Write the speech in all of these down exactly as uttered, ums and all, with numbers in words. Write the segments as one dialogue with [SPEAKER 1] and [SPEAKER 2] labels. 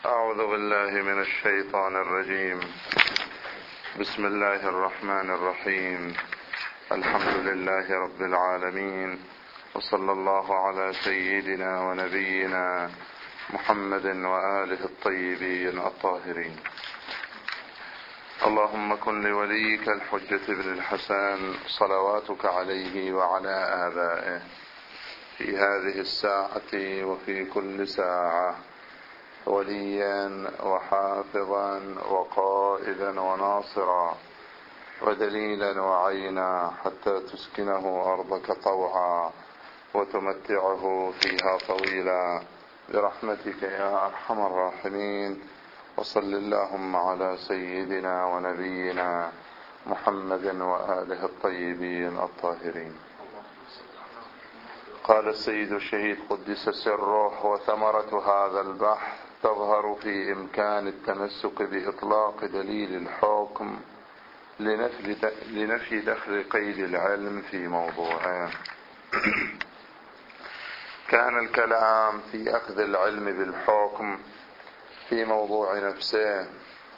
[SPEAKER 1] أعوذ بالله من الشيطان الرجيم. بسم الله الرحمن الرحيم. الحمد لله رب العالمين، وصلى الله على سيدنا ونبينا محمد وآله الطيبين الطاهرين. اللهم كن لوليك الحجة بن الحسن صلواتك عليه وعلى آبائه في هذه الساعة وفي كل ساعة وليا وحافظا وقائدا وناصرا ودليلا وعينا، حتى تسكنه أرضك طوعا وتمتعه فيها طويلا برحمتك يا أرحم الراحمين. وصل اللهم على سيدنا ونبينا محمد وآله الطيبين الطاهرين. قال السيد الشهيد قدس سره: وثمرة هذا البحث تظهر في إمكان التمسك بإطلاق دليل الحكم لنفي دخل قيد العلم في موضوعه. كان الكلام في أخذ العلم بالحكم في موضوع نفسه.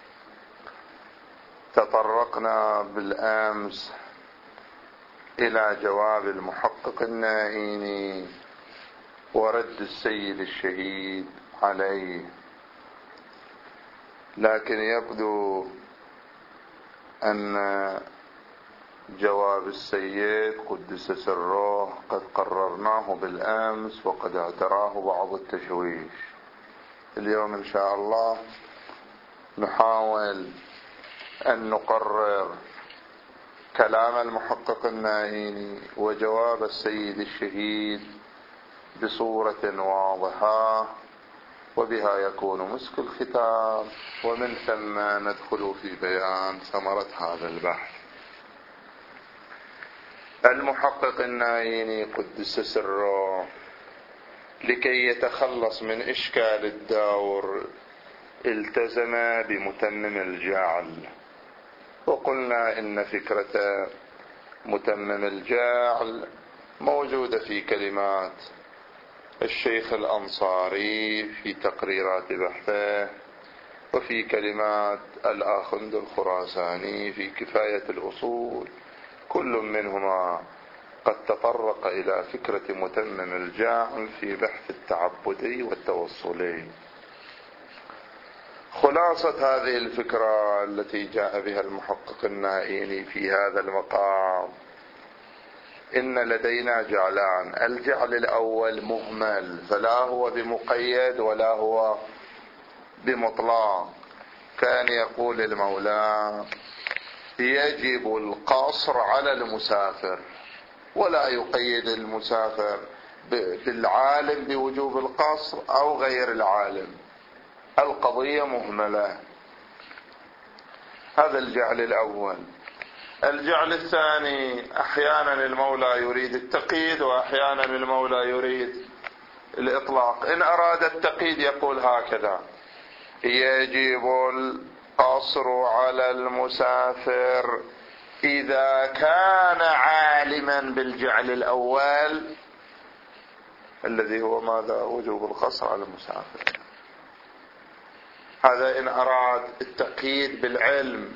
[SPEAKER 1] تطرقنا بالأمس إلى جواب المحقق النائيني ورد السيد الشهيد عليه، لكن يبدو أن جواب السيد قدس سره قد قررناه بالأمس وقد اعتراه بعض التشويش. اليوم إن شاء الله نحاول أن نقرر كلام المحقق النائيني وجواب السيد الشهيد بصورة واضحة، وبها يكون مسك الختام، ومن ثم ندخل في بيان ثمرة هذا البحث. المحقق النائيني قدس سره لكي يتخلص من إشكال الدور التزم بمتمم الجعل، وقلنا إن فكرة متمم الجعل موجودة في كلمات الشيخ الأنصاري في تقريرات بحثه، وفي كلمات الآخند الخراساني في كفاية الأصول. كل منهما قد تطرق إلى فكرة متمم الجعل في بحث التعبدي والتوصلي. خلاصة هذه الفكرة التي جاء بها المحقق النائيني في هذا المقام: إن لدينا جعلان. الجعل الأول مهمل، فلا هو بمقيد ولا هو بمطلق. كان يقول المولى: يجب القصر على المسافر، ولا يقيد المسافر بالعالم بوجوب القصر أو غير العالم. القضية مهملة. هذا الجعل الأول. الجعل الثاني: أحيانا المولى يريد التقييد وأحيانا المولى يريد الإطلاق. إن أراد التقييد يقول هكذا: يجب القصر على المسافر إذا كان عالما بالجعل الأول الذي هو ماذا؟ وجوب القصر على المسافر. هذا إن أراد التقييد بالعلم.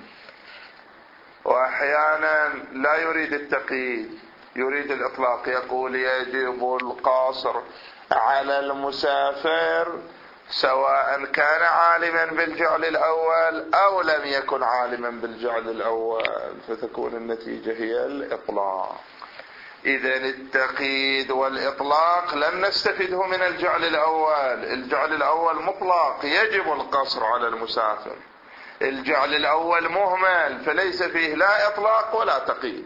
[SPEAKER 1] وأحيانا لا يريد التقييد، يريد الإطلاق، يقول: يجب القصر على المسافر سواء كان عالما بالجعل الأول أو لم يكن عالما بالجعل الأول، فتكون النتيجة هي الإطلاق. إذن التقييد والإطلاق لم نستفده من الجعل الأول. الجعل الأول مطلق، يجب القصر على المسافر. الجعل الأول مهمل، فليس فيه لا إطلاق ولا تقييد.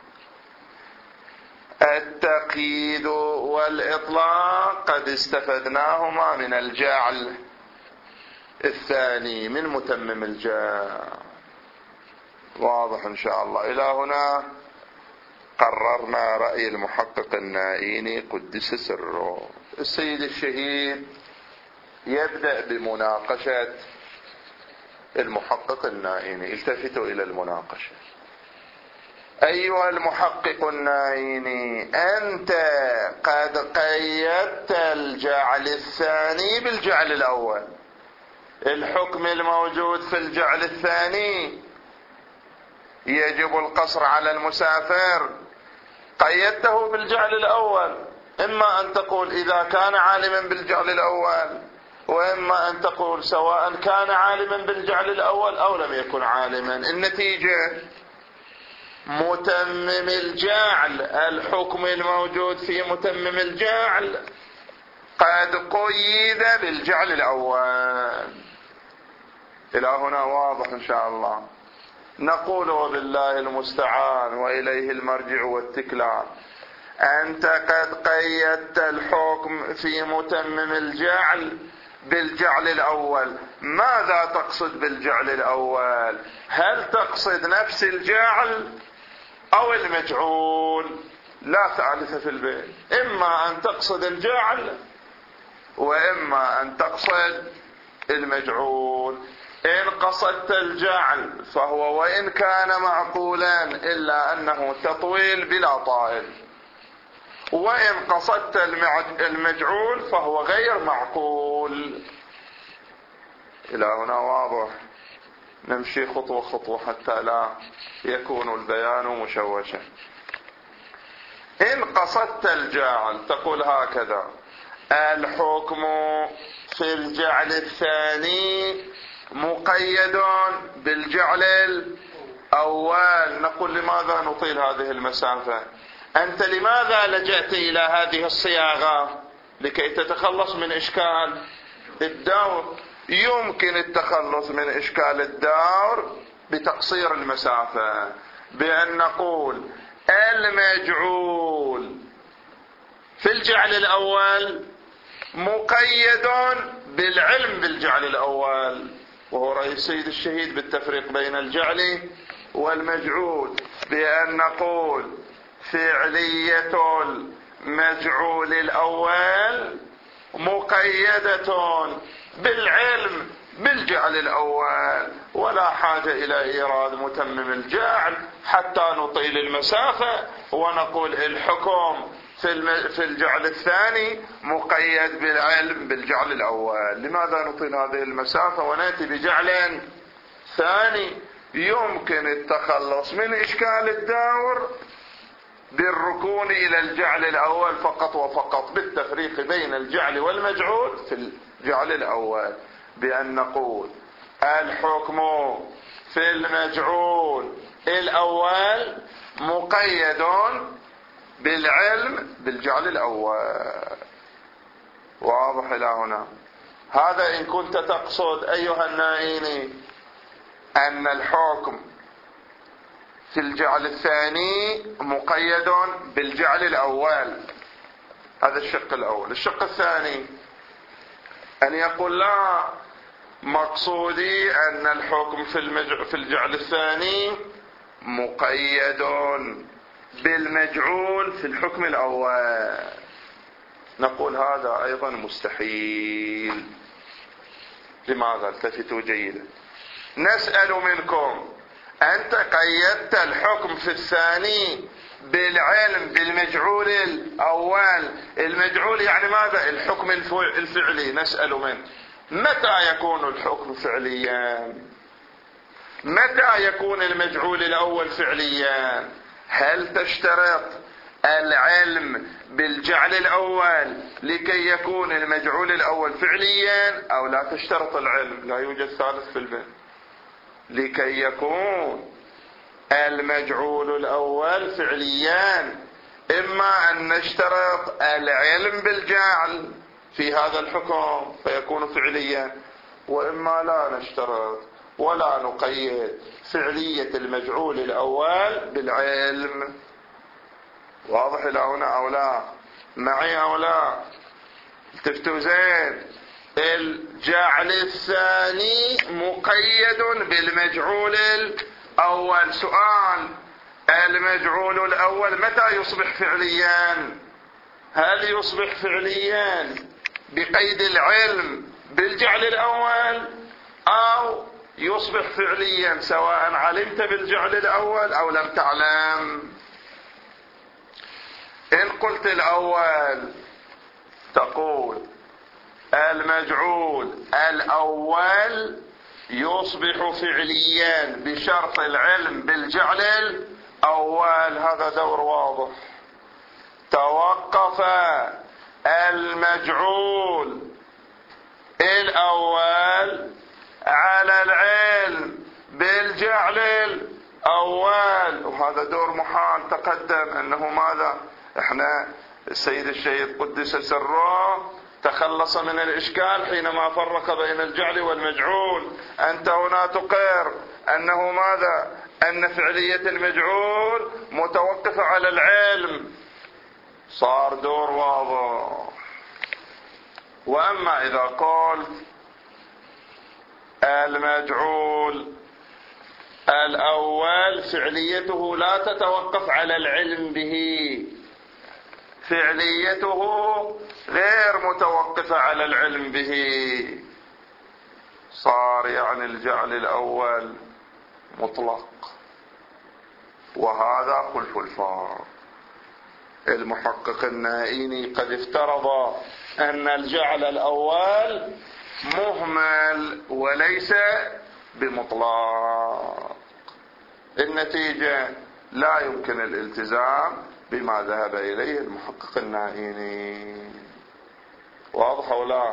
[SPEAKER 1] التقييد والإطلاق قد استفدناهما من الجعل الثاني من متمم الجعل. واضح إن شاء الله. إلى هنا قررنا رأي المحقق النائيني قدس سره. السيد الشهيد يبدأ بمناقشة المحقق النائيني. التفتوا إلى المناقشة. أيها المحقق النائيني، أنت قد قيدت الجعل الثاني بالجعل الأول، الحكم الموجود في الجعل الثاني يجب القصر على المسافر، قيدته بالجعل الأول. إما أن تقول إذا كان عالما بالجعل الأول، وإما أن تقول سواء كان عالما بالجعل الأول أو لم يكن عالما. النتيجة متمم الجعل، الحكم الموجود في متمم الجعل قد قيد بالجعل الأول. إلى هنا واضح إن شاء الله. نقول وبالله المستعان وإليه المرجع والتكلان. أنت قد قيدت الحكم في متمم الجعل بالجعل الأول. ماذا تقصد بالجعل الأول؟ هل تقصد نفس الجعل أو المجعول؟ لا ثالث في البيت، إما أن تقصد الجعل وإما أن تقصد المجعول. إن قصدت الجعل فهو وإن كان معقولا إلا أنه تطويل بلا طائل، وإن قصدت المجعول فهو غير معقول. إلى هنا واضح. نمشي خطوة خطوة حتى لا يكون البيان مشوشا. إن قصدت الجعل تقول هكذا: الحكم في الجعل الثاني مقيد بالجعل الأول. نقول لماذا نطيل هذه المسافة؟ أنت لماذا لجأت إلى هذه الصياغة؟ لكي تتخلص من إشكال الدور. يمكن التخلص من إشكال الدور بتقصير المسافة، بأن نقول المجعول في الجعل الأول مقيد بالعلم بالجعل الأول، وهو رأي السيد الشهيد بالتفريق بين الجعل والمجعول، بأن نقول فعلية المجعول الأول مقيدة بالعلم بالجعل الأول، ولا حاجة إلى إيراد متمم الجعل حتى نطيل المسافة ونقول الحكم في الجعل الثاني مقيد بالعلم بالجعل الأول. لماذا نطيل هذه المسافة ونأتي بجعل ثاني؟ يمكن التخلص من إشكال الدور بالركون إلى الجعل الأول فقط وفقط، بالتفريق بين الجعل والمجعول في الجعل الأول، بأن نقول الحكم في المجعول الأول مقيد بالعلم بالجعل الأول. واضح إلى هنا؟ هذا إن كنت تقصد أيها النائين أن الحكم في الجعل الثاني مقيد بالجعل الأول. هذا الشق الأول. الشق الثاني أن يقول لا، مقصودي أن الحكم في, المج... في الجعل الثاني مقيد بالمجعول في الحكم الأول. نقول هذا أيضا مستحيل. لماذا؟ التفتوا جيدا. نسأل منكم: أنت قيدت الحكم في الثاني بالعلم بالمجعول الأول. المجعول يعني ماذا؟ الحكم الفعلي. نسأل منك: متى يكون الحكم فعليا؟ متى يكون المجعول الأول فعليا؟ هل تشترط العلم بالجعل الأول لكي يكون المجعول الأول فعليا، أو لا تشترط العلم؟ لا يوجد ثالث في البيت. لكي يكون المجعول الأول فعليا إما أن نشترط العلم بالجعل في هذا الحكم فيكون فعليا، وإما لا نشترط ولا نقيد فعلية المجعول الأول بالعلم. واضح إلى هنا أو لا؟ معي أو لا؟ التفتوا زين. الجعل الثاني مقيد بالمجعول الأول. سؤال: المجعول الأول متى يصبح فعليا؟ هل يصبح فعليا بقيد العلم بالجعل الأول، أو يصبح فعليا سواء علمت بالجعل الأول أو لم تعلم؟ إن قلت الأول تقول المجعول الأول يصبح فعليا بشرط العلم بالجعل الأول. هذا دور واضح. توقف المجعول الأول على العلم بالجعل الأول، وهذا دور محال. تقدم أنه ماذا؟ احنا السيد الشهيد قدس سره تخلص من الإشكال حينما فرق بين الجعل والمجعول. أنت هنا تقر أنه ماذا؟ أن فعلية المجعول متوقفة على العلم. صار دور واضح. وأما إذا قلت المجعول الأول فعليته لا تتوقف على العلم به، فعليته غير متوقفة على العلم به، صار يعني الجعل الأول مطلق. وهذا خلف الفارق. المحقق النائيني قد افترض أن الجعل الأول مهمل وليس بمطلق. النتيجة لا يمكن الالتزام بما ذهب إليه المحقق النائيني. واضح أو لا؟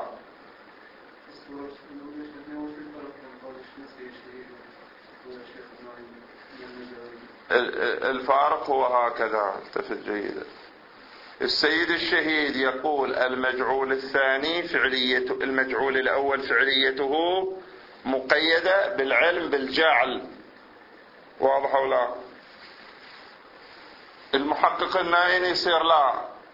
[SPEAKER 1] الفارق هو هكذا. التفت جيدا. السيد الشهيد يقول المجعول الثاني فعليته، المجعول الأول فعليته مقيدة بالعلم بالجعل. واضح أو لا؟ المحقق النائيني يصير لا،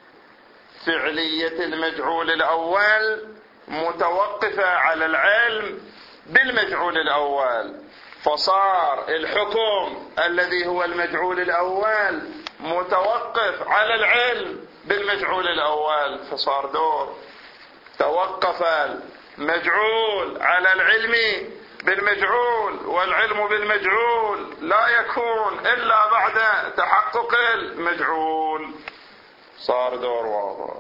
[SPEAKER 1] فعلية المجعول الأول متوقفة على العلم بالمجعول الأول، فصار الحكم الذي هو المجعول الأول متوقف على العلم بالمجعول الأول، فصار دور. توقف المجعول على العلم بالمجعول، والعلم بالمجعول لا يكون إلا بعد تحقق المجعول. صار دور واضح.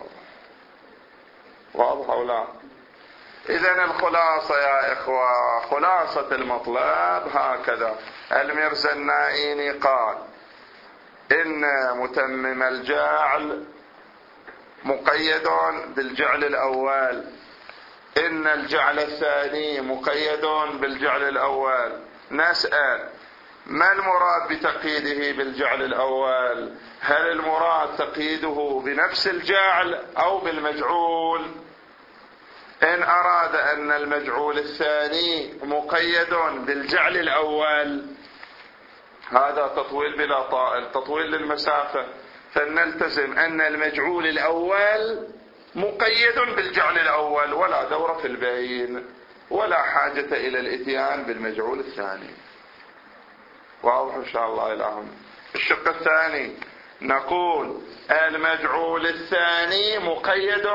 [SPEAKER 1] واضح أو لا؟ إذن الخلاصة يا إخوة، خلاصة المطلب هكذا. الميرزا النائيني قال إن متمم الجعل مقيد بالجعل الأول، إن الجعل الثاني مقيد بالجعل الأول. نسأل ما المراد بتقييده بالجعل الأول؟ هل المراد تقييده بنفس الجعل أو بالمجعول؟ إن أراد أن المجعول الثاني مقيد بالجعل الأول، هذا تطويل بلا طائل، تطويل للمسافة، فلنلتزم أن المجعول الأول مقيد بالجعل الأول ولا دور في البين، ولا حاجة إلى الإتيان بالمجعول الثاني. واضح إن شاء الله إلى هنا. الشق الثاني نقول المجعول الثاني مقيد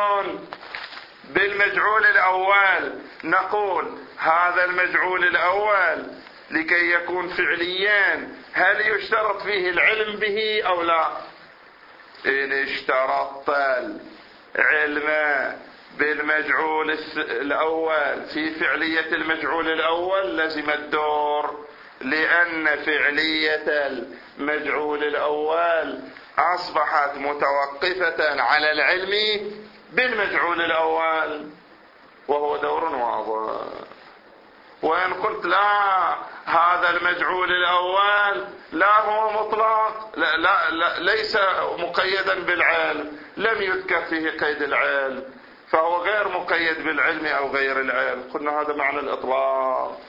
[SPEAKER 1] بالمجعول الأول. نقول هذا المجعول الأول لكي يكون فعليا هل يشترط فيه العلم به أو لا؟ إن اشترطت العلم بالمجعول الأول في فعلية المجعول الأول لزم الدور، لأن فعلية المجعول الأول أصبحت متوقفة على العلم بالمجعول الأول، وهو دور واضح. وإن قلت لا، هذا المجعول الأول لا هو مطلق، لا, لا, لا ليس مقيدا بالعلم، لم يذكر فيه قيد العلم، فهو غير مقيد بالعلم أو غير العلم. قلنا هذا معنى الإطلاق.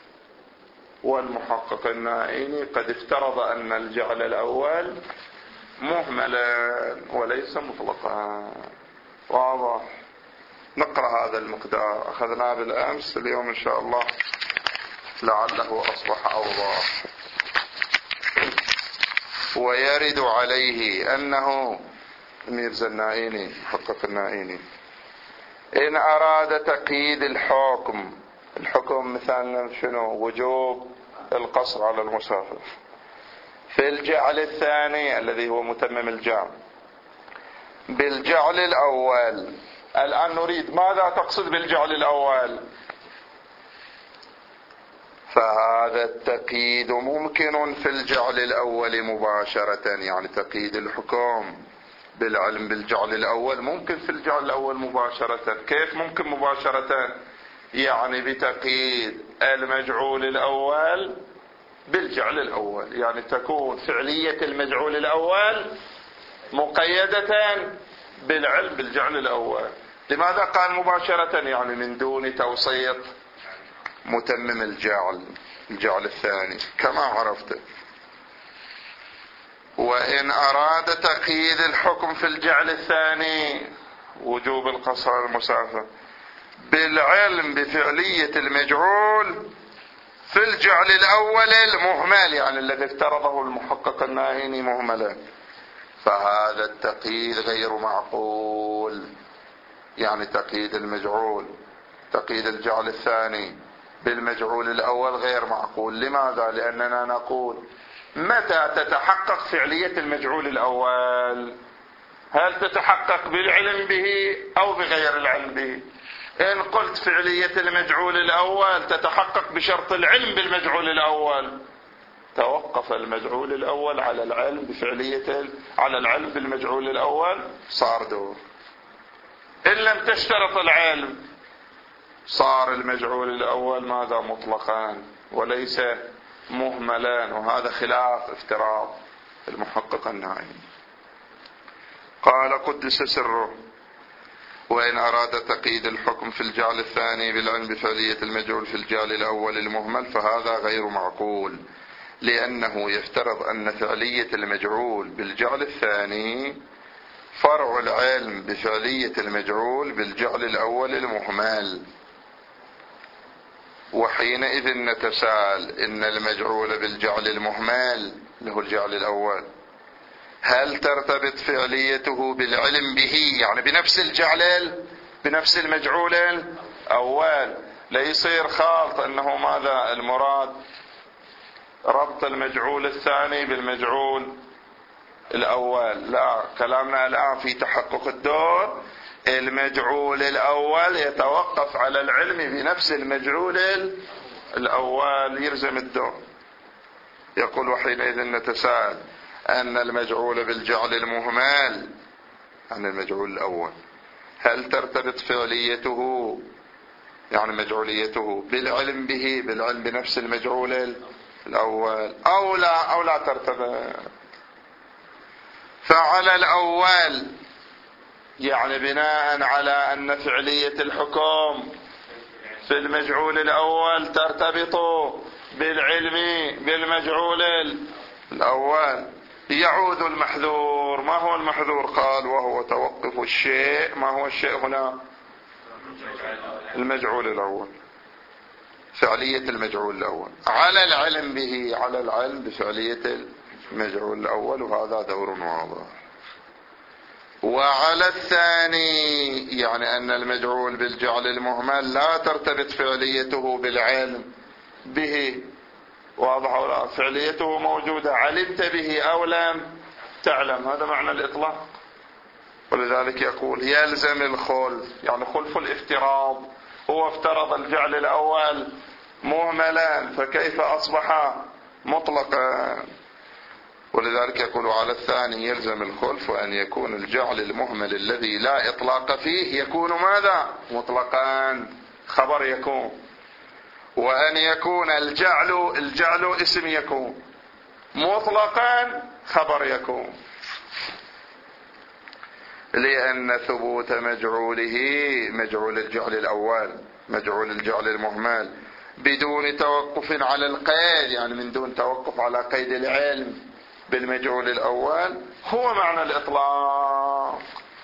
[SPEAKER 1] والمحقق النائيني قد افترض أن الجعل الأول مهملا وليس مطلقا. واضح. نقرأ هذا المقدار، أخذناه بالأمس، اليوم إن شاء الله لعله أصبح أوضح. ويرد عليه أنه ميرزا النائيني محقق النائيني إن أراد تقييد الحكم، الحكم مثلا شنو؟ وجوب القصر على المسافر في الجعل الثاني الذي هو متمم الجعل بالجعل الأول، الآن نريد ماذا تقصد بالجعل الأول؟ فهذا التقييد ممكن في الجعل الأول مباشرة، يعني تقييد الحكم بالعلم بالجعل الأول ممكن في الجعل الأول مباشرة. كيف ممكن مباشرة؟ يعني بتقييد المجعول الأول بالجعل الأول، يعني تكون فعلية المجعول الأول مقيدة بالعلم بالجعل الأول. لماذا قال مباشرة؟ يعني من دون توسيط متمم الجعل الجعل الثاني كما عرفت. وإن أراد تقييد الحكم في الجعل الثاني وجوب القصر على المسافة بالعلم بفعلية المجعول في الجعل الأول المهمل، يعني الذي افترضه المحقق الناهيني مهملا، فهذا التقييد غير معقول. يعني تقييد المجعول تقييد الجعل الثاني بالمجعول الأول غير معقول. لماذا؟ لأننا نقول متى تتحقق فعلية المجعول الأول؟ هل تتحقق بالعلم به أو بغير العلم به؟ إن قلت فعلية المجعول الأول تتحقق بشرط العلم بالمجعول الأول، توقف المجعول الأول على العلم بفعلية على العلم بالمجعول الأول، صار دور. إن لم تشترط العلم صار المجعول الأول ماذا؟ مطلقان وليس مهملان، وهذا خلاف افتراض المحقق الناهي. قال قدس سره: وإن أراد تقييد الحكم في الجعل الثاني بالعلم بفعلية المجعول في الجعل الأول المهمل فهذا غير معقول، لأنه يفترض أن فعلية المجعول بالجعل الثاني فرع العلم بفعلية المجعول بالجعل الأول المهمل. وحينئذ نتساءل إن المجعول بالجعل المهمل له الجعل الأول هل ترتبط فعليته بالعلم به، يعني بنفس الجعل بنفس المجعول الأول؟ لا يصير خالط أنه ماذا المراد ربط المجعول الثاني بالمجعول الأول. لا، كلامنا الآن في تحقق الدور المجعول الأول يتوقف على العلم بنفس المجعول الأول، يلزم الدور. يقول: وحينئذ نتساءل أن المجعول بالجعل المهمل عن المجعول الأول هل ترتبط فعليته يعني مجعوليته بالعلم به بالعلم بنفس المجعول الأول أو لا أو لا ترتبط؟ فعلى الأول يعني بناء على أن فعلية الحكم في المجعول الأول ترتبط بالعلم بالمجعول الأول، يعود المحذور. ما هو المحذور؟ قال: وهو توقف الشيء. ما هو الشيء هنا؟ المجعول الأول، فعلية المجعول الأول على العلم به على العلم بفعلية المجعول الأول، وهذا دور واضح. وعلى الثاني يعني أن المجعول بالجعل المهمل لا ترتبط فعليته بالعلم به، واضح ولا؟ فعليته موجودة، علمت به أو لم تعلم، هذا معنى الإطلاق. ولذلك يقول يلزم الخلف، يعني خلف الافتراض. هو افترض الجعل الأول مهملا فكيف أصبح مطلقا؟ ولذلك يقول: على الثاني يلزم الخلف وأن يكون الجعل المهمل الذي لا إطلاق فيه يكون ماذا؟ مطلقا، خبر يكون. وأن يكون الجعل الجعل اسم يكون مطلقا، خبر يكون. لأن ثبوت مجعوله مجعول الجعل الأول مجعول الجعل المهمل بدون توقف على القيد، يعني من دون توقف على قيد العلم بالمجعول الأول، هو معنى الإطلاق.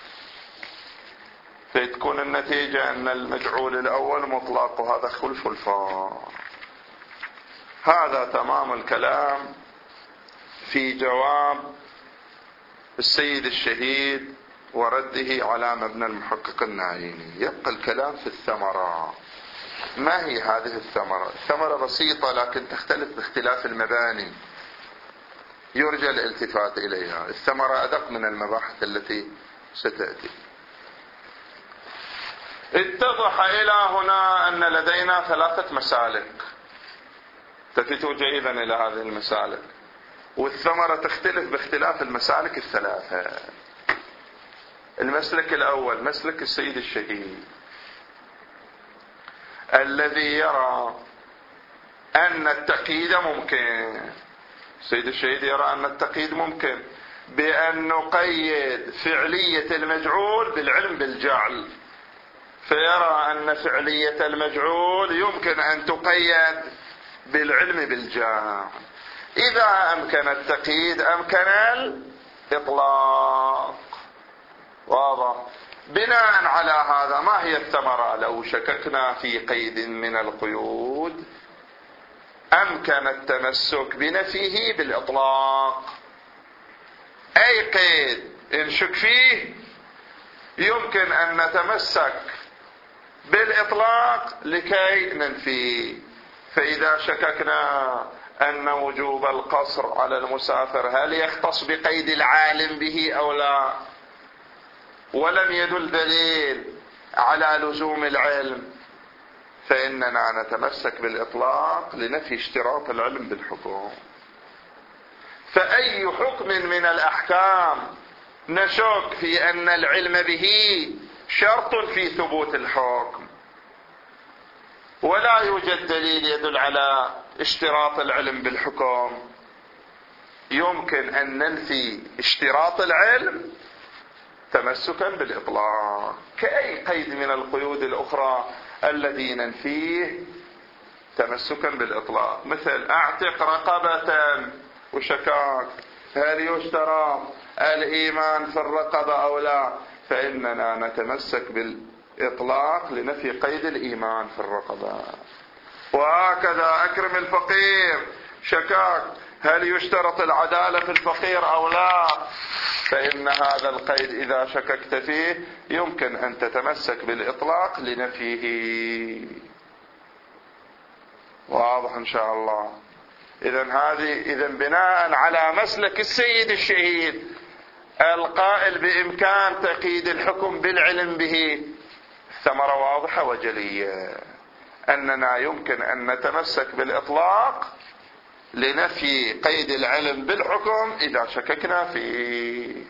[SPEAKER 1] فتكون النتيجة أن المجعول الأول مطلق، وهذا خلف الفار. هذا تمام الكلام في جواب السيد الشهيد ورده على مبنى المحقق الناهيني. يبقى الكلام في الثمرة. ما هي هذه الثمرة؟ الثمرة بسيطة لكن تختلف باختلاف المباني، يرجى الالتفات إليها. الثمرة أدق من المباحث التي ستأتي. اتضح إلى هنا أن لدينا ثلاثة مسالك، تفتوا جيدا إلى هذه المسالك، والثمرة تختلف باختلاف المسالك الثلاثة. المسلك الأول مسلك السيد الشهيد الذي يرى أن التقييد ممكن. السيد الشهيد يرى أن التقييد ممكن بأن نقيد فعلية المجعول بالعلم بالجعل، فيرى أن فعلية المجعول يمكن أن تقيد بالعلم بالجعل. إذا أمكن التقييد أمكن الإطلاق. واضح؟ بناء على هذا ما هي الثمرة؟ لو شككنا في قيد من القيود أمكن التمسك بنفيه بالإطلاق. أي قيد نشك فيه يمكن أن نتمسك بالإطلاق لكي ننفيه. فإذا شككنا أن وجوب القصر على المسافر هل يختص بقيد العالم به أو لا، ولم يدل دليل على لزوم العلم، فإننا نتمسك بالإطلاق لنفي اشتراط العلم بالحكم. فأي حكم من الأحكام نشك في أن العلم به شرط في ثبوت الحكم ولا يوجد دليل يدل على اشتراط العلم بالحكم، يمكن أن ننفي اشتراط العلم تمسكا بالإطلاق كأي قيد من القيود الأخرى الذي ننفيه تمسكا بالإطلاق. مثل أعتق رقبة وشكاك هل يشترى الإيمان في الرقبة أو لا، فإننا نتمسك بالإطلاق لنفي قيد الإيمان في الرقبة. وهكذا أكرم الفقير شكاك هل يشترط العدالة في الفقير أو لا، فإن هذا القيد إذا شككت فيه يمكن أن تتمسك بالإطلاق لنفيه. واضح إن شاء الله؟ إذن هذه إذن بناء على مسلك السيد الشهيد القائل بإمكان تقييد الحكم بالعلم به، ثمرة واضحة وجلية أننا يمكن أن نتمسك بالإطلاق لنفي قيد العلم بالحكم إذا شككنا فيه.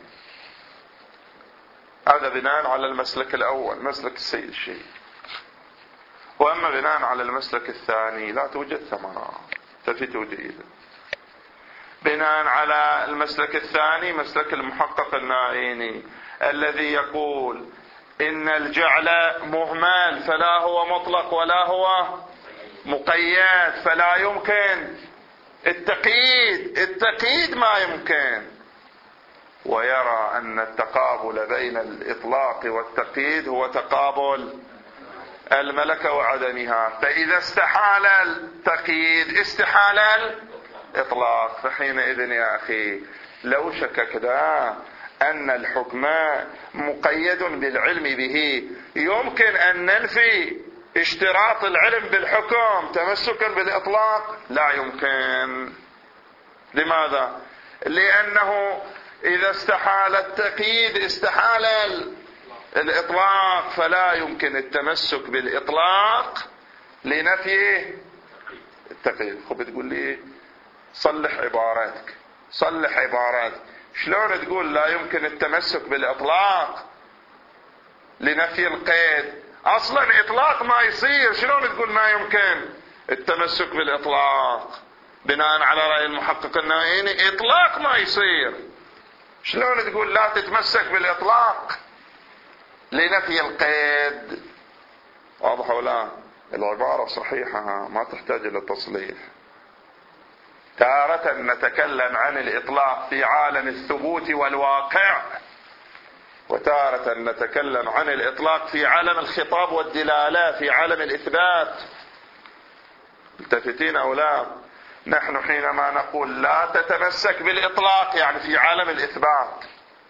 [SPEAKER 1] هذا بناء على المسلك الأول مسلك السيد الشهيد. وأما بناء على المسلك الثاني لا توجد ثمرة، تفتوا جيدا. بناء على المسلك الثاني مسلك المحقق النائيني الذي يقول إن الجعل مهمل فلا هو مطلق ولا هو مقيد، فلا يمكن التقييد، التقييد ما يمكن، ويرى أن التقابل بين الإطلاق والتقييد هو تقابل الملكة وعدمها، فإذا استحال التقييد استحال الإطلاق. فحينئذ يا أخي لو شككنا أن الحكم مقيد بالعلم به يمكن أن ننفي اشتراط العلم بالحكم تمسكا بالإطلاق؟ لا يمكن. لماذا؟ لأنه إذا استحال التقييد استحال الإطلاق، فلا يمكن التمسك بالإطلاق لنفي التقييد. خب تقول لي صلح عباراتك، صلح عباراتك. شلون تقول لا يمكن التمسك بالإطلاق لنفي القيد؟ أصلا إطلاق ما يصير، شلون تقول ما يمكن التمسك بالإطلاق؟ بناء على رأي المحقق النائيني إطلاق ما يصير، شلون تقول لا تتمسك بالإطلاق لنفي القيد؟ واضح ولا؟ العبارة صحيحة ما تحتاج إلى تصليح. تارة نتكلم عن الإطلاق في عالم الثبوت والواقع، وتارة نتكلم عن الإطلاق في عالم الخطاب والدلالة في عالم الإثبات. ملتفتين أو لا؟ نحن حينما نقول لا تتمسك بالإطلاق يعني في عالم الإثبات،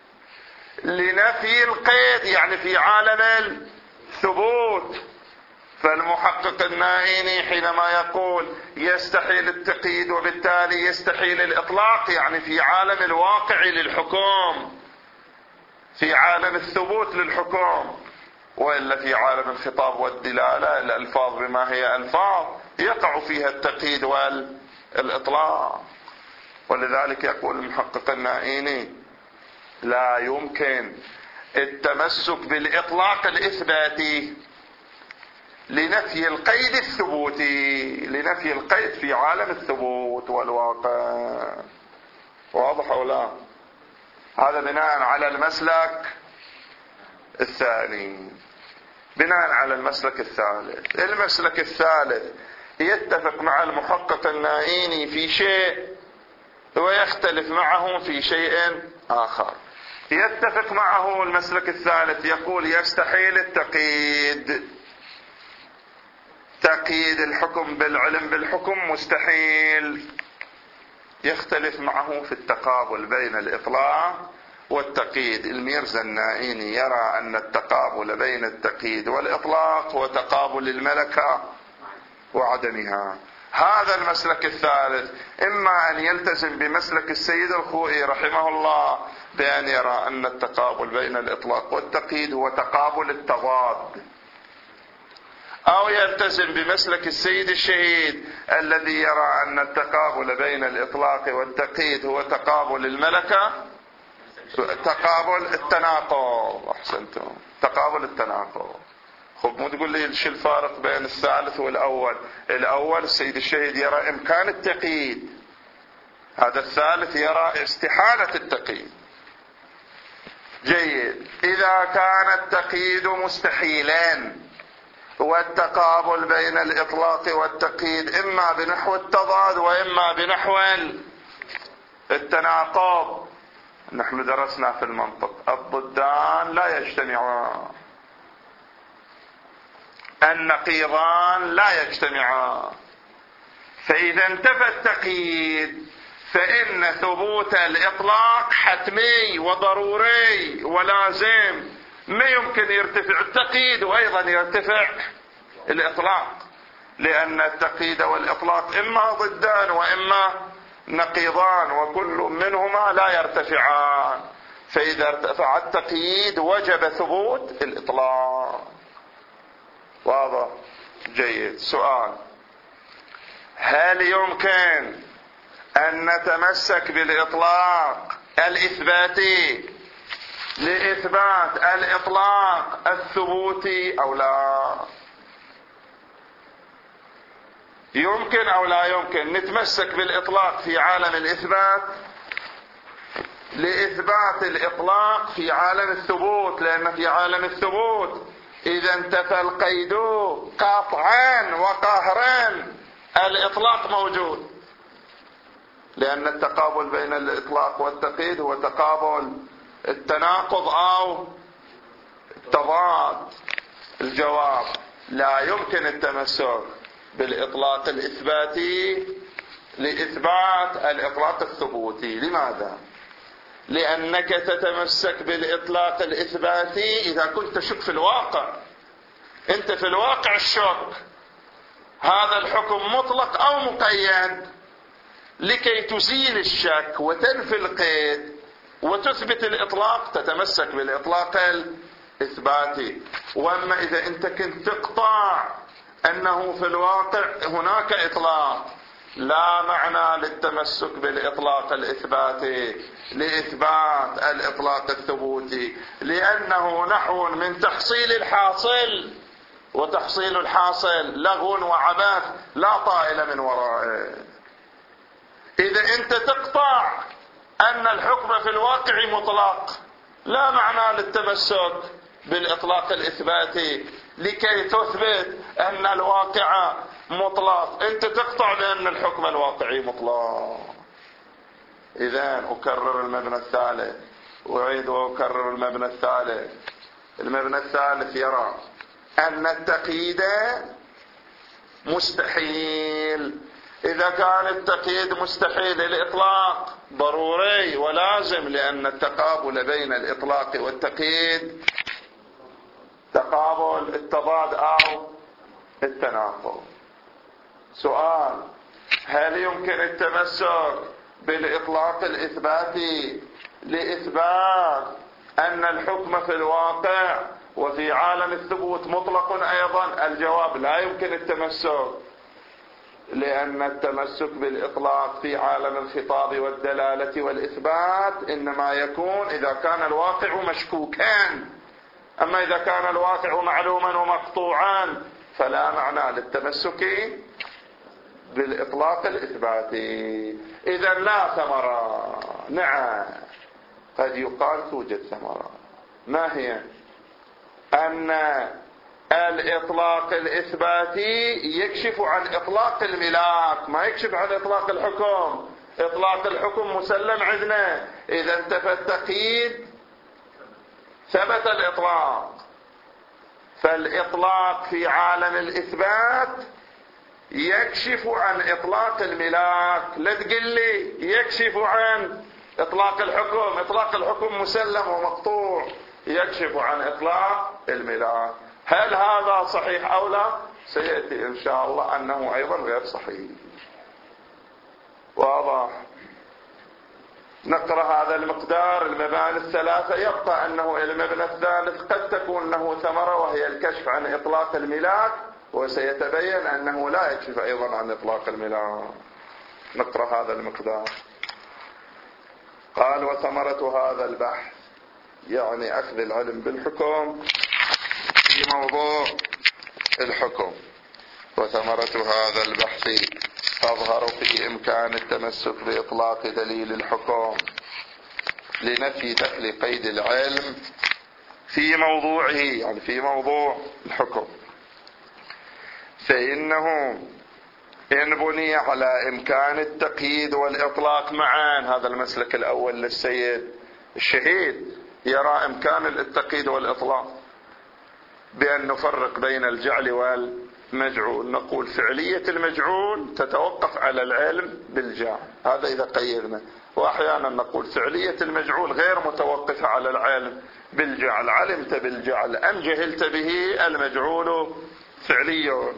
[SPEAKER 1] لنفي القيد يعني في عالم الثبوت. فالمحقق النائيني حينما يقول يستحيل التقييد وبالتالي يستحيل الإطلاق يعني في عالم الواقع للحكم، في عالم الثبوت للحكم. وإلا في عالم الخطاب والدلالة الألفاظ بما هي ألفاظ يقع فيها التقييد والإطلاق. ولذلك يقول المحقق النائيني لا يمكن التمسك بالإطلاق الإثباتي لنفي القيد الثبوتي، لنفي القيد في عالم الثبوت والواقع. واضح أو لا؟ هذا بناء على المسلك الثاني. بناء على المسلك الثالث، المسلك الثالث يتفق مع المحقق النائيني في شيء ويختلف معه في شيء آخر. يتفق معه المسلك الثالث يقول يستحيل التقييد، تقييد الحكم بالعلم بالحكم مستحيل. يختلف معه في التقابل بين الإطلاق والتقييد. الميرزا النائيني يرى أن التقابل بين التقييد والإطلاق هو تقابل الملكة وعدمها. هذا المسلك الثالث إما أن يلتزم بمسلك السيد الخوئي رحمه الله بأن يرى أن التقابل بين الإطلاق والتقييد هو تقابل التضاد، أو يلتزم بمسلك السيد الشهيد الذي يرى أن التقابل بين الإطلاق والتقييد هو تقابل الملكة، تقابل التناقض. أحسنتم، تقابل التناقض. خب مو تقول لي شو الفارق بين الثالث والأول؟ الأول السيد الشهيد يرى إمكان التقييد، هذا الثالث يرى استحالة التقييد. جيد. إذا كان التقييد مستحيلا والتقابل بين الإطلاق والتقييد إما بنحو التضاد وإما بنحو التناقض. نحن درسنا في المنطق الضدان لا يجتمعان، النقيضان لا يجتمعان. فإذا انتفى التقييد فإن ثبوت الإطلاق حتمي وضروري ولازم، ما يمكن يرتفع التقييد وأيضا يرتفع الإطلاق، لأن التقييد والإطلاق إما ضدان وإما نقيضان وكل منهما لا يرتفعان. فإذا ارتفع التقييد وجب ثبوت الإطلاق. واضح؟ جيد. سؤال: هل يمكن أن نتمسك بالإطلاق الإثباتي لإثبات الإطلاق الثبوتي أو لا؟ يمكن أو لا يمكن نتمسك بالإطلاق في عالم الإثبات لإثبات الإطلاق في عالم الثبوت؟ لأن في عالم الثبوت إذا انتفى القيد قطعا وقهرا الإطلاق موجود، لأن التقابل بين الإطلاق والتقييد هو تقابل التناقض أو التضاد. الجواب: لا يمكن التمسك بالإطلاق الإثباتي لإثبات الإطلاق الثبوتي. لماذا؟ لأنك تتمسك بالإطلاق الإثباتي إذا كنت تشك في الواقع. أنت في الواقع الشك هذا الحكم مطلق أو مقيد، لكي تزيل الشك وتنفي القيد وتثبت الإطلاق تتمسك بالإطلاق الإثباتي. وأما إذا أنت كنت تقطع أنه في الواقع هناك إطلاق، لا معنى للتمسك بالإطلاق الإثباتي لإثبات الإطلاق الثبوتي، لأنه نحو من تحصيل الحاصل، وتحصيل الحاصل لغو وعبث لا طائل من ورائه. إذا أنت تقطع أن الحكم في الواقع مطلق، لا معنى للتمسك بالإطلاق الإثباتي لكي تثبت أن الواقع مطلق. أنت تقطع بأن الحكم الواقعي مطلق. إذن أكرر المبنى الثالث، أعيد وأكرر المبنى الثالث. المبنى الثالث يرى أن التقييد مستحيل. إذا كان التقييد مستحيل الإطلاق ضروري ولازم، لأن التقابل بين الإطلاق والتقييد تقابل التضاد أو التناقض. سؤال: هل يمكن التمسك بالإطلاق الإثباتي لإثبات أن الحكم في الواقع وفي عالم الثبوت مطلق أيضا؟ الجواب لا يمكن التمسك، لأن التمسك بالإطلاق في عالم الخطاب والدلالة والإثبات إنما يكون إذا كان الواقع مشكوكان، أما إذا كان الواقع معلوما ومقطوعا فلا معنى للتمسك بالإطلاق الإثباتي. إذا لا ثمرة. نعم قد يقال توجد ثمرة. ما هي؟ أن الإطلاق الإثباتي يكشف عن إطلاق الملاك، ما يكشف عن إطلاق الحكم. إطلاق الحكم مسلم عندنا، إذا انتفى التقييد ثبت الإطلاق. فالإطلاق في عالم الإثبات يكشف عن إطلاق الملاك. لا تقل لي يكشف عن إطلاق الحكم، إطلاق الحكم مسلم ومقطوع، يكشف عن إطلاق الملاك. هل هذا صحيح أو لا؟ سيأتي إن شاء الله أنه أيضا غير صحيح. واضح؟ نقرأ هذا المقدار المباني الثلاثة. يبقى أنه المبنى الثالث قد تكون له ثمرة وهي الكشف عن إطلاق الملاك، وسيتبين أنه لا يكشف أيضا عن إطلاق الملاك. نقرأ هذا المقدار. قال: وثمرة هذا البحث، يعني أخذ العلم بالحكم في موضوع الحكم، وثمرة هذا البحث تظهر في إمكان التمسك بإطلاق دليل الحكم لنفي دخل قيد العلم في موضوعه، يعني في موضوع الحكم. فإنه إن بني على إمكان التقييد والإطلاق معا، هذا المسلك الأول للسيد الشهيد، يرى إمكان التقييد والإطلاق بأن نفرق بين الجعل والمجعول. نقول فعلية المجعول تتوقف على العلم بالجعل، هذا إذا قيدنا. وأحيانا نقول فعلية المجعول غير متوقفة على العلم بالجعل. علمت بالجعل أم جهلت به، المجعول فعلي.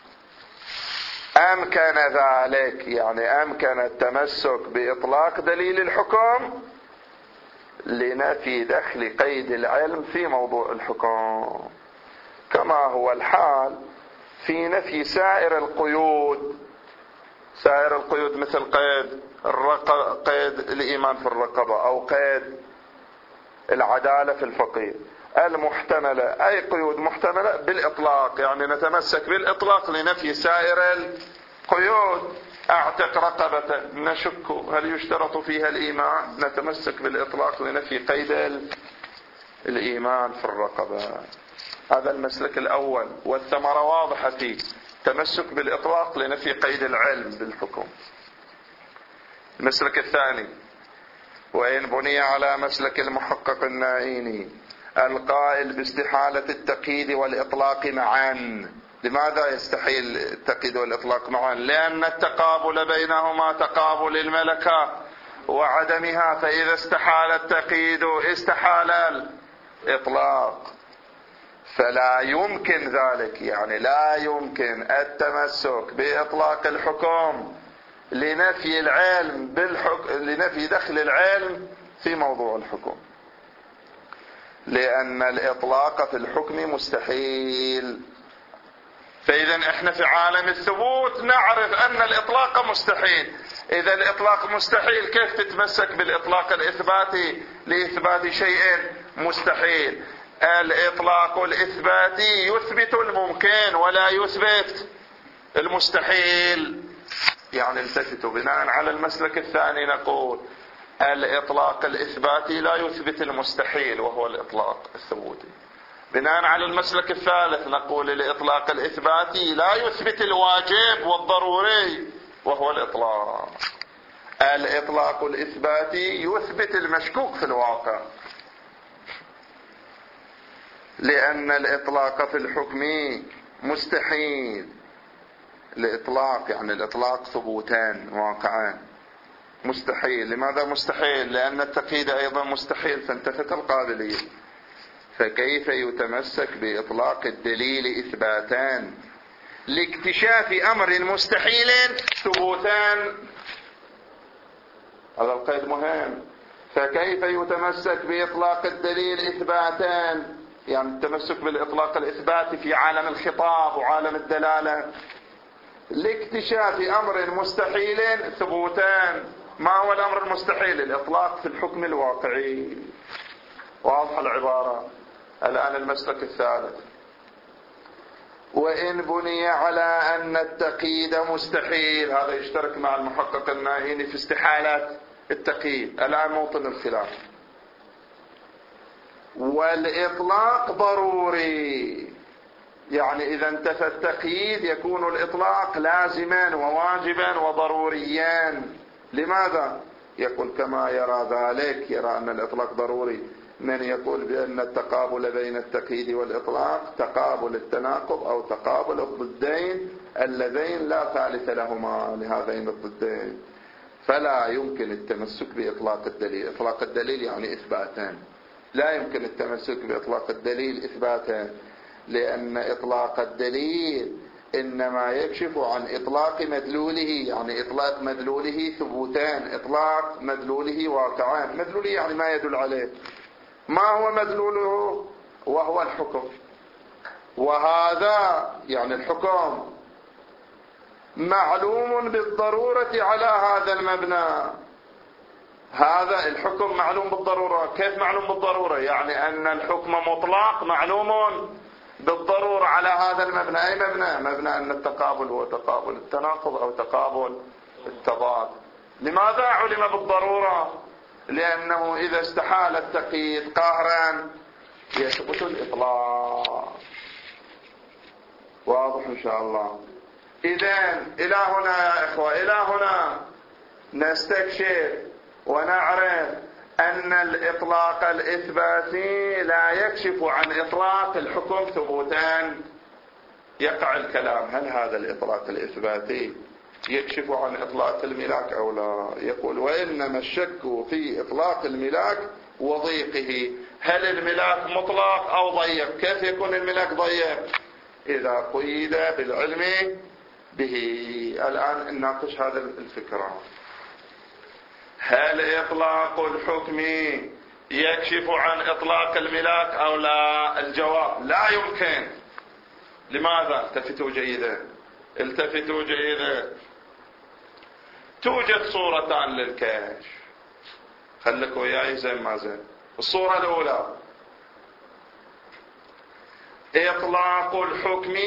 [SPEAKER 1] أمكن ذلك، يعني أمكن التمسك بإطلاق دليل الحكم لنفي دخل قيد العلم في موضوع الحكم، كما هو الحال في نفي سائر القيود. سائر القيود مثل قيد الرق... قيد الإيمان في الرقبة، أو قيد العدالة في الفقير، المحتملة، أي قيود محتملة بالإطلاق، يعني نتمسك بالإطلاق لنفي سائر القيود. أعتق رقبة، نشك هل يشترط فيها الإيمان، نتمسك بالإطلاق لنفي قيد الإيمان في الرقبة. هذا المسلك الأول، والثمرة واضحة فيه، تمسك بالإطلاق لنفي قيد العلم بالحكم. المسلك الثاني: وإن بني على مسلك المحقق النائيني القائل باستحالة التقييد والإطلاق معا. لماذا يستحيل التقييد والإطلاق معا؟ لأن التقابل بينهما تقابل الملكة وعدمها، فإذا استحال التقييد استحال الإطلاق، فلا يمكن ذلك، يعني لا يمكن التمسك بإطلاق الحكم لنفي العلم بالحكم، لنفي دخل العلم في موضوع الحكم، لأن الإطلاق في الحكم مستحيل. فإذا احنا في عالم الثبوت نعرف أن الإطلاق مستحيل. إذا الإطلاق مستحيل، كيف تتمسك بالإطلاق الإثباتي لإثبات شيء مستحيل؟ الإطلاق الإثباتي يثبت الممكن ولا يثبت المستحيل. يعني التفتوا، بناء على المسلك الثاني نقول الإطلاق الإثباتي لا يثبت المستحيل وهو الإطلاق الثبوتي. بناء على المسلك الثالث نقول الإطلاق الإثباتي لا يثبت الواجب والضروري وهو الإطلاق. الإطلاق الإثباتي يثبت المشكوك في الواقع، لأن الإطلاق في الحكم مستحيل. الإطلاق يعني الإطلاق ثبوتان واقعان، مستحيل. لماذا مستحيل؟ لأن التقييد أيضا مستحيل، فانتفت القابلية. فكيف يتمسك بإطلاق الدليل إثباتان لاكتشاف أمر مستحيل ثبوتان؟ هذا القيد مهم. فكيف يتمسك بإطلاق الدليل إثباتان يعني التمسك بالإطلاق الإثباتي في عالم الخطاب وعالم الدلالة. لاكتشاف أمر مستحيل ثبوتان. ما هو الأمر المستحيل؟ الإطلاق في الحكم الواقعي. واضح العبارة. الآن المسلك الثالث: وإن بني على أن التقييد مستحيل، هذا يشترك مع المحقق النائيني في استحالة التقييد. الآن موطن الخلاف. والإطلاق ضروري، يعني إذا انتفى التقييد يكون الإطلاق لازما وواجبا وضروريا. لماذا؟ يقول كما يرى ذلك، يرى أن الإطلاق ضروري من يقول بأن التقابل بين التقييد والإطلاق تقابل التناقض أو تقابل الضدين اللذين لا ثالث لهما لهذين الضدين، فلا يمكن التمسك بإطلاق الدليل. إطلاق الدليل يعني إثباتا، لا يمكن التمسك بإطلاق الدليل إثباتا، لأن إطلاق الدليل إنما يكشف عن إطلاق مدلوله، يعني إطلاق مدلوله ثبوتان، إطلاق مدلوله واقعان. مدلوله يعني ما يدل عليه. ما هو مدلوله؟ وهو الحكم. وهذا يعني الحكم معلوم بالضرورة على هذا المبنى. هذا الحكم معلوم بالضرورة. كيف معلوم بالضرورة؟ يعني أن الحكم مطلق معلوم بالضرورة على هذا المبنى. أي مبنى؟ مبنى أن التقابل هو تقابل التناقض أو تقابل التضاد. لماذا علم بالضرورة؟ لأنه إذا استحال التقييد قهرا يثبت الإطلاق. واضح إن شاء الله. إذن إلى هنا يا إخوة، إلى هنا نستكشف ونعرف أن الإطلاق الإثباتي لا يكشف عن إطلاق الحكم ثبوتان. يقع الكلام: هل هذا الإطلاق الإثباتي يكشف عن إطلاق الملاك أو لا؟ يقول: وإنما الشك في إطلاق الملاك وضيقه. هل الملاك مطلق أو ضيق؟ كيف يكون الملاك ضيق؟ إذا قيد بالعلم به. الآن نناقش هذا الفكرة. هل إطلاق الحكم يكشف عن إطلاق الملاك أو لا؟ الجواب: لا يمكن. لماذا؟ التفتوا جيدا، التفتوا جيدا. توجد صورتان للكشف، خليك وياي زين ما زين. الصورة الأولى: إطلاق الحكم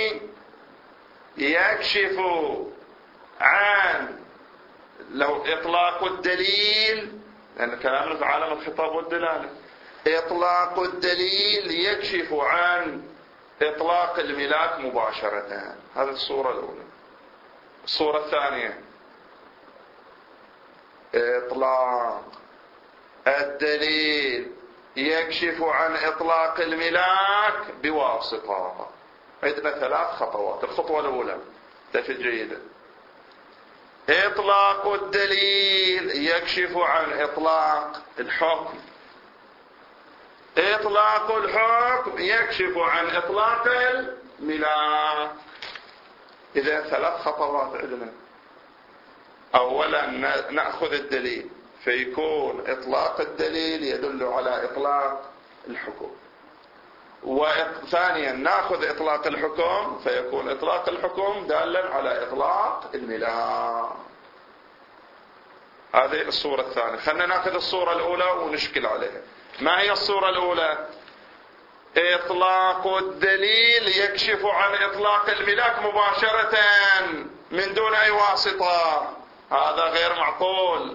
[SPEAKER 1] يكشف عن، لو إطلاق الدليل، لأن كلامنا في عالم الخطاب والدلالة، إطلاق الدليل يكشف عن إطلاق الملاك مباشرة. هذه الصورة الأولى. الصورة الثانية: إطلاق الدليل يكشف عن إطلاق الملاك بواسطة. عندنا ثلاث خطوات. الخطوة الأولى تفت جيدا: إطلاق الدليل يكشف عن إطلاق الحكم. إطلاق الحكم يكشف عن إطلاق الملاك. إذا ثلاث خطوات عندنا. أولا نأخذ الدليل فيكون إطلاق الدليل يدل على إطلاق الحكم. وثانيا نأخذ إطلاق الحكم فيكون إطلاق الحكم دالا على إطلاق الملاك. هذه الصورة الثانية. خلنا نأخذ الصورة الأولى ونشكل عليها. ما هي الصورة الأولى؟ إطلاق الدليل يكشف عن إطلاق الملاك مباشرة من دون أي واسطة. هذا غير معقول،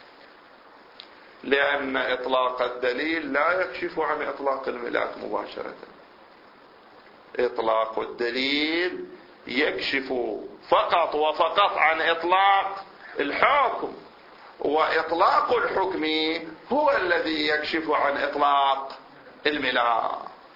[SPEAKER 1] لأن إطلاق الدليل لا يكشف عن إطلاق الملاك مباشرة. إطلاق الدليل يكشف فقط وفقط عن إطلاق الحكم، وإطلاق الحكم هو الذي يكشف عن إطلاق الملاك.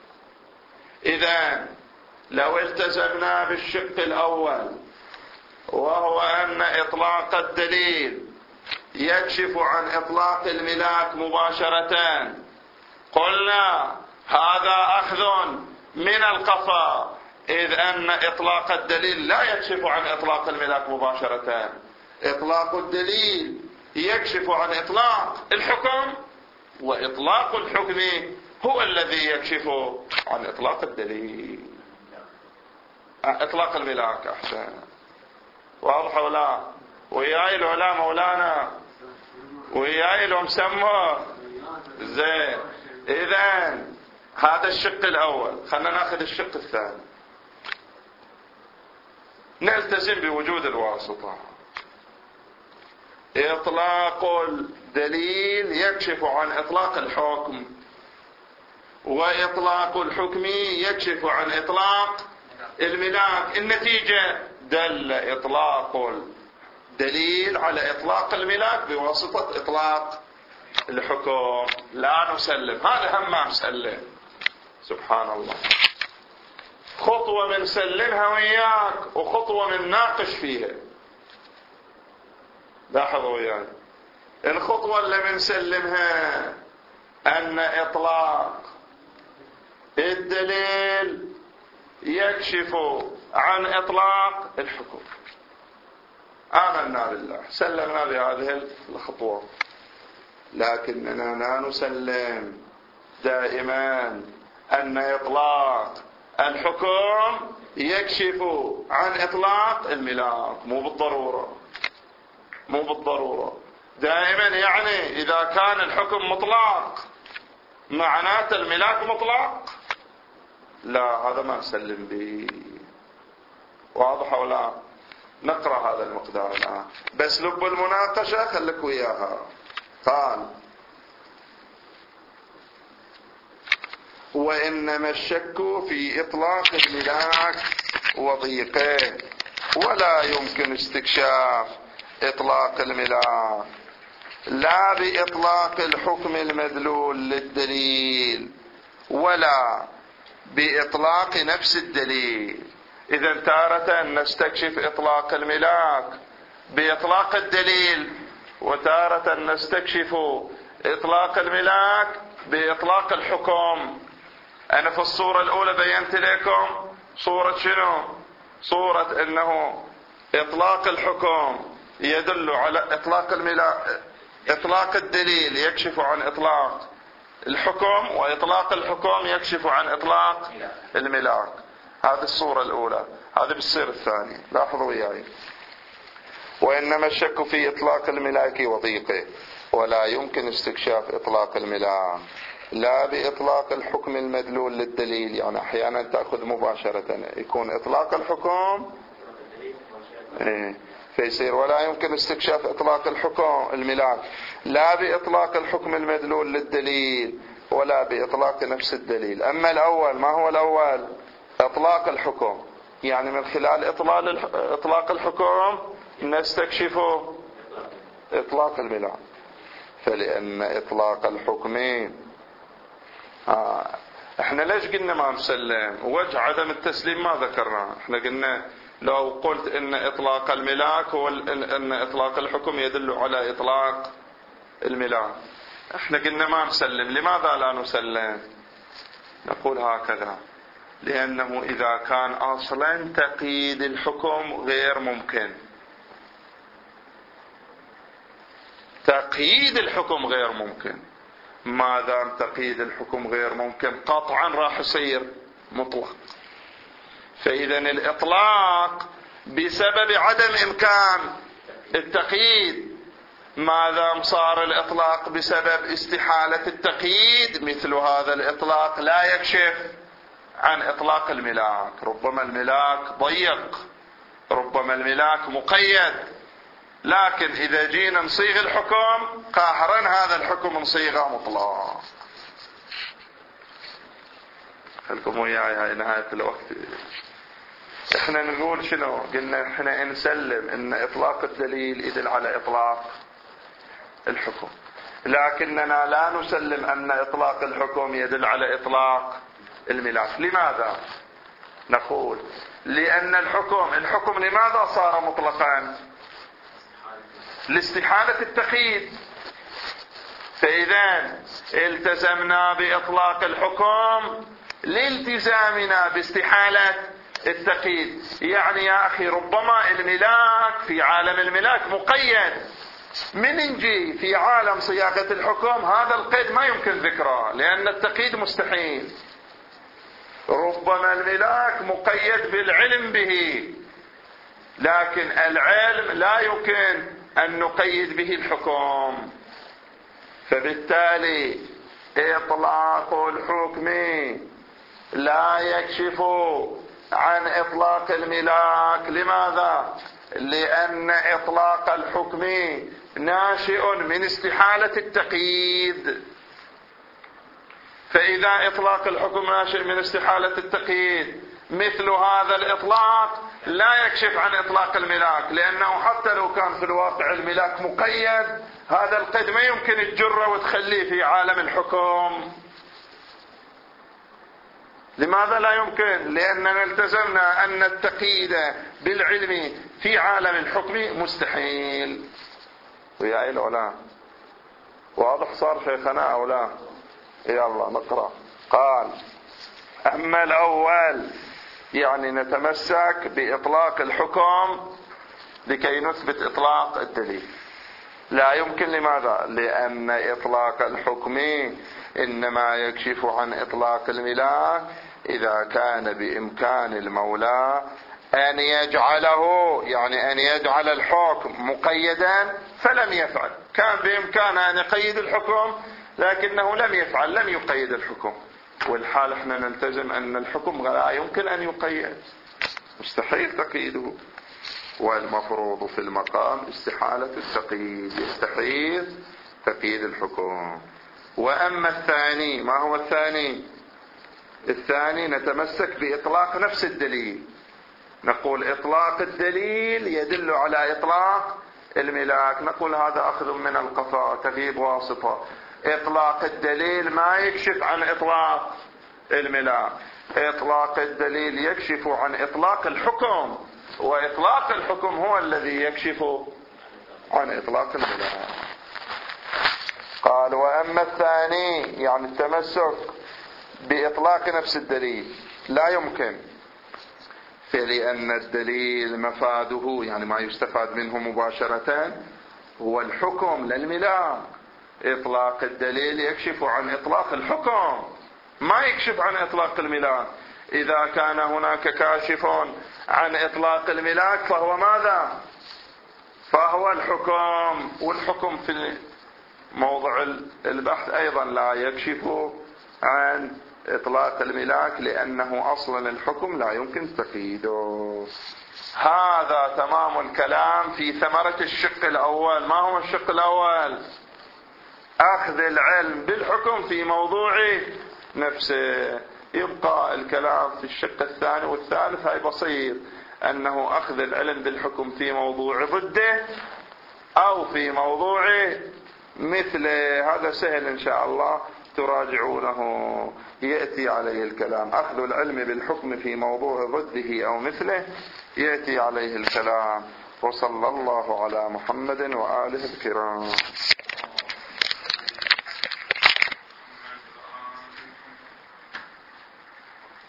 [SPEAKER 1] إذن لو التزمنا بالشق الأول وهو أن إطلاق الدليل يكشف عن إطلاق الملاك مباشرة، قلنا هذا أخذ من القفا، إذ أن إطلاق الدليل لا يكشف عن إطلاق الملاك مباشرة. إطلاق الدليل يكشف عن إطلاق الحكم، وإطلاق الحكم هو الذي يكشف عن إطلاق الدليل، إطلاق الملاك. أحسن، واضح ولا؟ وياي لو لا مولانا؟ وياي لو مسمى زين. إذن هذا الشق الأول. خلنا ناخذ الشق الثاني. نلتزم بوجود الواسطة. إطلاق الدليل يكشف عن إطلاق الحكم، وإطلاق الحكم يكشف عن إطلاق الملاك. النتيجة دل إطلاق الدليل على إطلاق الملاك بواسطة إطلاق الحكم. لا نسلم، هذا هم ما نسلم. سبحان الله، خطوة من سلمها وياك وخطوة من ناقش فيها. لاحظوا وياي، الخطوة اللي بنسلمها أن إطلاق الدليل يكشف عن إطلاق الحكم. آمنا بالله، سلمنا بهذه الخطوة. لكننا لا نسلم دائما أن إطلاق الحكم يكشف عن إطلاق الملاك. مو بالضرورة، مو بالضرورة. دائما يعني إذا كان الحكم مطلق معناته الملاك مطلق؟ لا، هذا ما نسلم به. واضح ولا؟ نقرأ هذا المقدار الآن، بس لب المناقشة خلك وياها. قال: وإنما الشك في إطلاق الملاك وضيقه، ولا يمكن استكشاف إطلاق الملاك لا بإطلاق الحكم المدلول للدليل ولا بإطلاق نفس الدليل. إذا تارة نستكشف إطلاق الملاك بإطلاق الدليل، وتارة نستكشف إطلاق الملاك بإطلاق الحكم. أنا في الصورة الأولى بينت لكم صورة شنو؟ صورة أنه إطلاق الحكم يدل على إطلاق الملاك، إطلاق الدليل يكشف عن إطلاق الحكم، وإطلاق الحكم يكشف عن إطلاق الملاك. هذه الصورة الأولى. هذه بالصورة الثانية. لاحظوا وياي: وإنما الشك في إطلاق الملاك وضيقه، ولا يمكن استكشاف إطلاق الملاك لا بإطلاق الحكم المدلول للدليل. يعني أحيانا تأخذ مباشرة يكون إطلاق الحكم إيه فيصير ولا يمكن استكشاف إطلاق الحكم الملاك لا بإطلاق الحكم المدلول للدليل ولا بإطلاق نفس الدليل. أما الأول، ما هو الأول؟ إطلاق الحكم، يعني من خلال إطلاق الحكم نستكشف إطلاق الملاك. فلأن إطلاق الحكمين آه. احنا ليش قلنا ما نسلم؟ وجه عدم التسليم ما ذكرنا. احنا قلنا لو قلت ان اطلاق الملاك هو ان اطلاق الحكم يدل على اطلاق الملاك، احنا قلنا ما نسلم. لماذا لا نسلم؟ نقول هكذا: لانه اذا كان اصلا تقييد الحكم غير ممكن، تقييد الحكم غير ممكن، ما دام تقييد الحكم غير ممكن قطعا راح يصير مطلق. فإذا الإطلاق بسبب عدم إمكان التقييد، ما دام صار الإطلاق بسبب استحالة التقييد، مثل هذا الإطلاق لا يكشف عن إطلاق الملاك. ربما الملاك ضيق، ربما الملاك مقيد، لكن إذا جينا نصيغ الحكم قاهرا هذا الحكم نصيغه مطلق. خلكم وياي، هاي نهاية الوقت. احنا نقول شنو؟ قلنا احنا نسلم ان اطلاق الدليل يدل على اطلاق الحكم، لكننا لا نسلم ان اطلاق الحكم يدل على اطلاق الملاك. لماذا؟ نقول لان الحكم الحكم لماذا صار مطلقا؟ لاستحالة التقييد. فإذا التزمنا بإطلاق الحكم لالتزامنا باستحالة التقييد. يعني يا أخي ربما الملاك في عالم الملاك مقيد، من نجي في عالم صياغة الحكم هذا القيد ما يمكن ذكره، لأن التقييد مستحيل. ربما الملاك مقيد بالعلم به، لكن العلم لا يمكن أن نقيد به الحكم، فبالتالي إطلاق الحكم لا يكشف عن إطلاق الملاك. لماذا؟ لأن إطلاق الحكم ناشئ من استحالة التقييد، فإذا إطلاق الحكم ناشئ من استحالة التقييد مثل هذا الإطلاق لا يكشف عن إطلاق الملاك، لأنه حتى لو كان في الواقع الملاك مقيد هذا القيد ما يمكن تجره وتخليه في عالم الحكم. لماذا لا يمكن؟ لأننا التزمنا أن التقييد بالعلم في عالم الحكم مستحيل. ويا إله لا واضح صار شيخنا أو لا؟ يلا نقرأ. قال: أما الأول يعني نتمسك بإطلاق الحكم لكي نثبت إطلاق الدليل. لا يمكن. لماذا؟ لأن إطلاق الحكم إنما يكشف عن إطلاق الملاك إذا كان بإمكان المولى أن يجعله، يعني أن يجعل الحكم مقيدا فلم يفعل. كان بإمكانه أن يقيد الحكم لكنه لم يفعل، لم يقيد الحكم. والحال احنا نلتزم أن الحكم لا يمكن أن يقيد، مستحيل تقييده. والمفروض في المقام استحالة التقييد، يستحيل تقييد الحكم. وأما الثاني، ما هو الثاني؟ الثاني نتمسك بإطلاق نفس الدليل، نقول إطلاق الدليل يدل على إطلاق الملاك، نقول هذا أخذ من القفاء تغيب واسطة. إطلاق الدليل ما يكشف عن إطلاق الملاك، إطلاق الدليل يكشف عن إطلاق الحكم، وإطلاق الحكم هو الذي يكشف عن إطلاق الملاك. قال: وأما الثاني يعني التمسك بإطلاق نفس الدليل لا يمكن، فلأن الدليل مفاده يعني ما يستفاد منه مباشرة هو الحكم للملاك. إطلاق الدليل يكشف عن إطلاق الحكم، ما يكشف عن إطلاق الملاك. إذا كان هناك كاشف عن إطلاق الملاك فهو ماذا؟ فهو الحكم. والحكم في موضع البحث أيضا لا يكشف عن إطلاق الملاك، لأنه أصلا الحكم لا يمكن تقييده. هذا تمام الكلام في ثمرة الشق الأول. ما هو الشق الأول؟ أخذ العلم بالحكم في موضوع نفسه. يبقى الكلام في الشق الثاني والثالث، هاي بسيط، أنه أخذ العلم بالحكم في موضوع ضده أو في موضوع مثله. هذا سهل إن شاء الله تراجعونه، يأتي عليه الكلام. أخذ العلم بالحكم في موضوع ضده أو مثله يأتي عليه الكلام. وصلى الله على محمد وآله الكرام.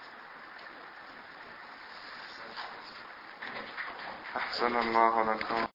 [SPEAKER 1] أحسن الله لكم.